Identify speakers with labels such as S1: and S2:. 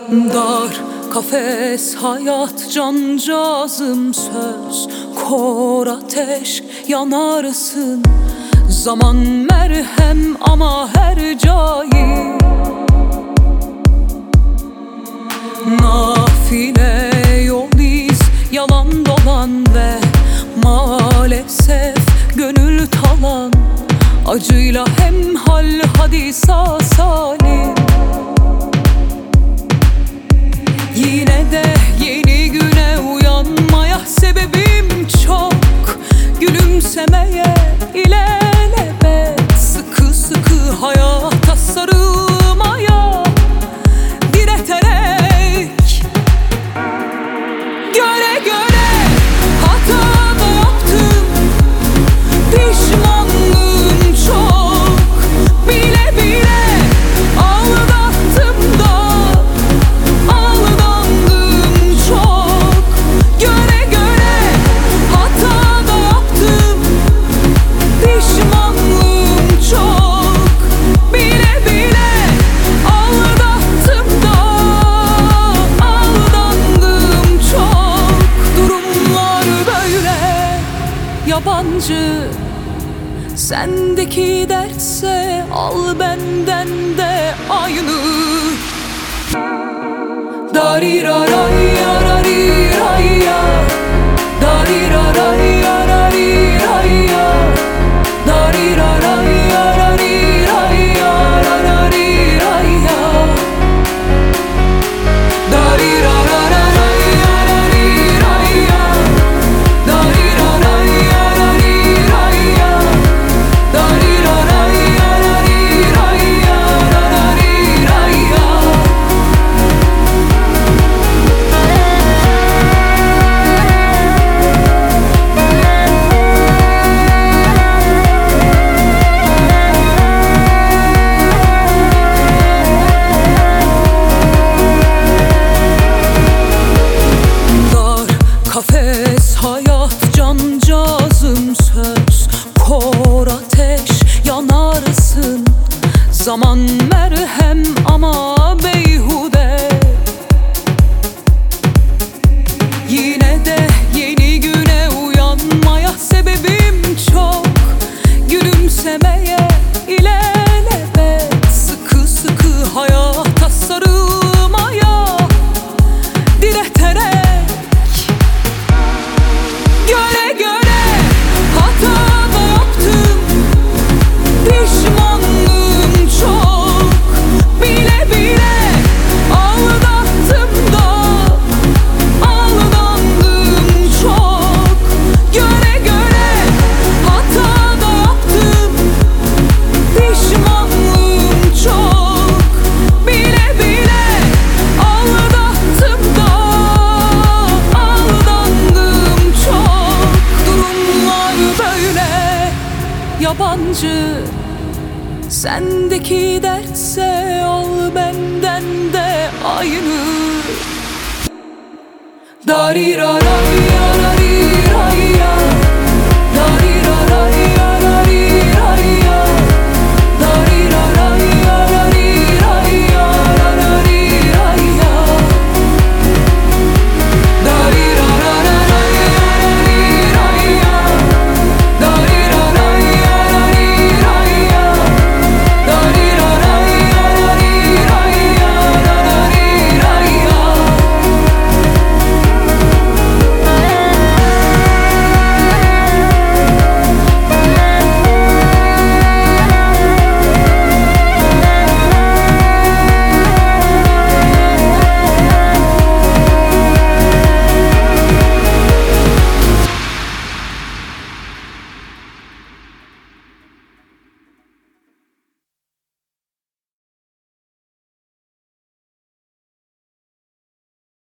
S1: Dar kafes hayat cancağızım, söz kor ateş yanarsın. Zaman merhem ama her cahil. Nafile yol iz, yalan dolan ve maalesef gönül talan. Acıyla hemhal hadi sağ salim. Yine de yeni güne uyanmaya sebebim çok. Gülümsemeye ilelebet, sıkı sıkı hayata sarılmaya direterek. Göre göre hata da yaptım, pişmanlığım çok. Bile bile aldattım da aldandım çok. Göre göre hata da yaptım, pişmanlığım çok. Bile bile aldattım da aldandım çok. Durumlar böyle yabancı, sendeki dertse al benden de aynı. Darirarayarariyaya, darirarayarariyaya, darirarayarariyaya, rarariraya. Darirararayarariyaya, darirarayarariyaya, darirarayarariyaya, rarariraya. Kafes hayat cancağızım, söz kor ateş yanarsın. Zaman merhem ama beyhude. Yine de yeni güne uyanmaya sebebim çok. Gülümsemeye ilelebet, sıkı sıkı hayata sarılmaya direterek. Göre göre hata da yaptım, pişmanlığım çok. Bile bile aldattım da aldandım çok. Göre göre hata da yaptım, pişmanlığım çok. Bile bile aldattım da aldandım çok. Durumlar böyle yabancı, sendeki dertse al benden de aynı. Darirarayarariyaya,